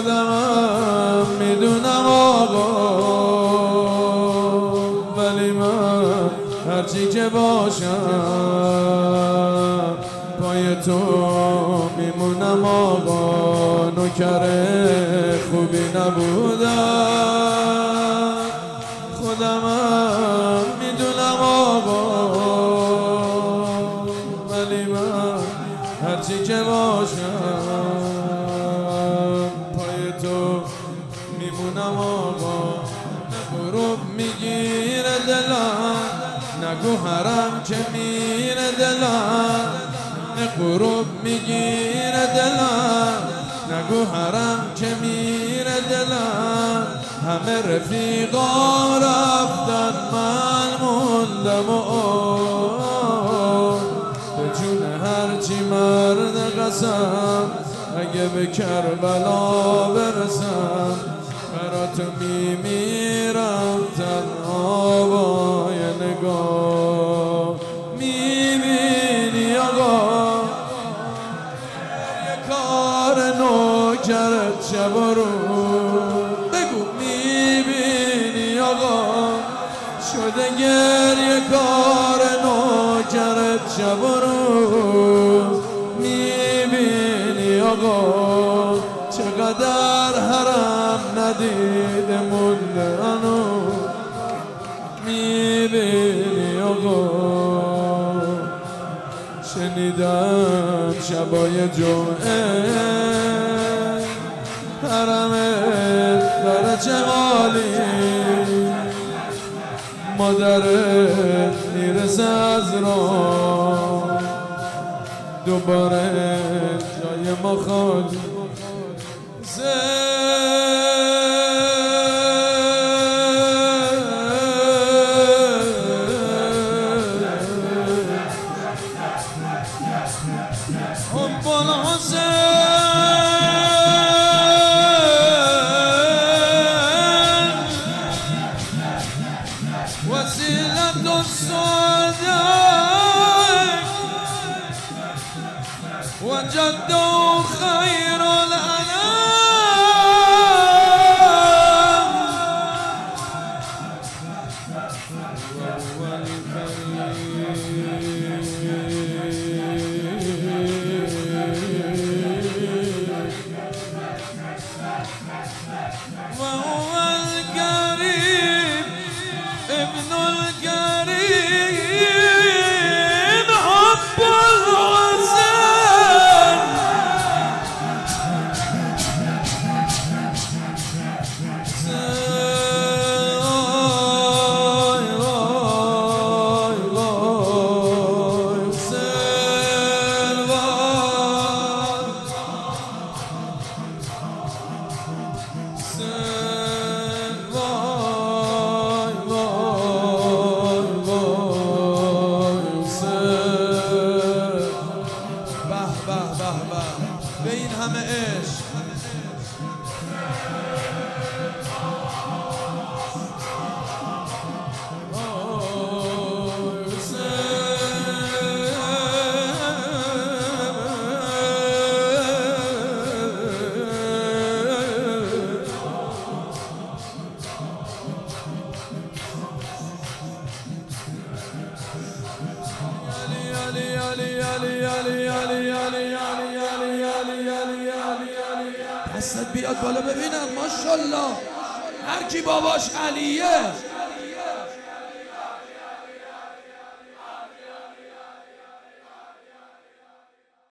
خودمم میدونم آقا، ولی من هرچی که باشم پای تو میمونم آقا. نوکر خوبی نبودم، خودمم میدونم آقا، ولی من هرچی که باشم پای تو میمونم آقا. غروب میگیره دلم، نگو حرم که میره دلم. غروب میگیره دلم، نگو حرم که میره دلم. همه رفیقا رفتن من موندم و به جون هرچی مرد قسم، اگه به کربلا برسم برا تو میمیرم تنها با یه نگاه. میبینی آقا یه کار نوکرت شب و روز، بگو میبینی آقا شده گریه کار نوکرت شب و روز. میبینی آقا چقدر حرم ندیده مونده هنوز. میبینی آقا شنیدم شبای جمعه حرمت داره چه حالی، مادرت میرسه از راه دوباره جای ما خالی. حب الحسين وسيلة الصدق وجده خير الأنام، وهو الكريم ابن الكريم حب الحسين. به این همه عشق دستت بیاد بالا ببینم. ماشاءالله هر کی باباش علیه